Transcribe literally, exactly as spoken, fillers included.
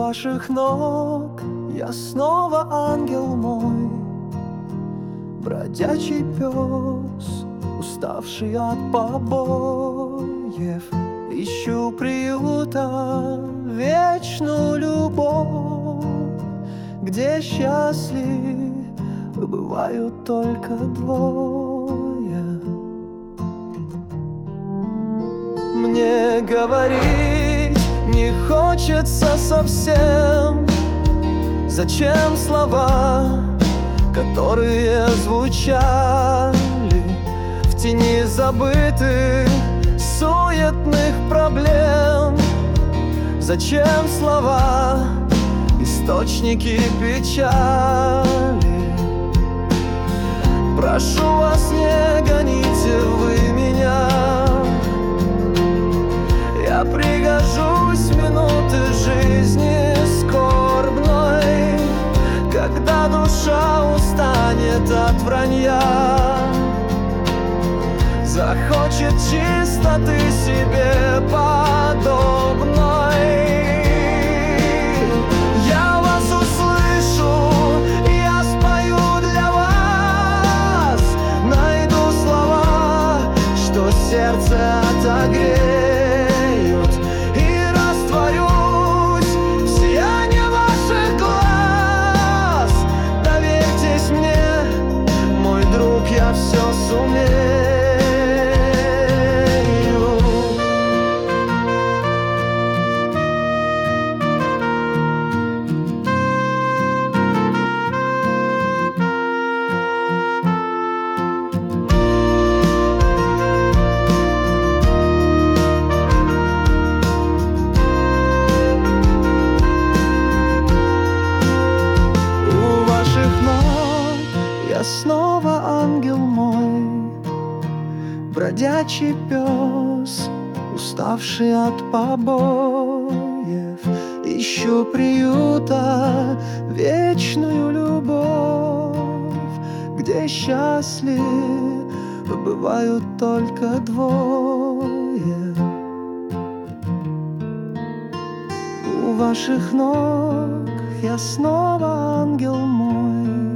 ваших ног я снова ангел мой, бродячий пес, уставший от побоев. Ищу приюта, вечную любовь, где счастливы бывают только двое. Мне говорить не хочется совсем. Зачем слова, которые звучали в тени забытых суетных проблем? Зачем слова, источники печали? Прошу вас, не гоните вы меня, я пригожусь в минуты жизни скорбной, когда душа устанет от вранья, захочет чистоты себе подобной. Я вас услышу, я спою для вас, найду слова, что сердце отогреют, и растворюсь в сиянии ваших глаз. Доверьтесь мне, мой друг, я все сумею. Я снова ангел мой, бродячий пес, уставший от побоев. Ищу приюта, вечную любовь, где счастливы бывают только двое. У ваших ног я снова ангел мой,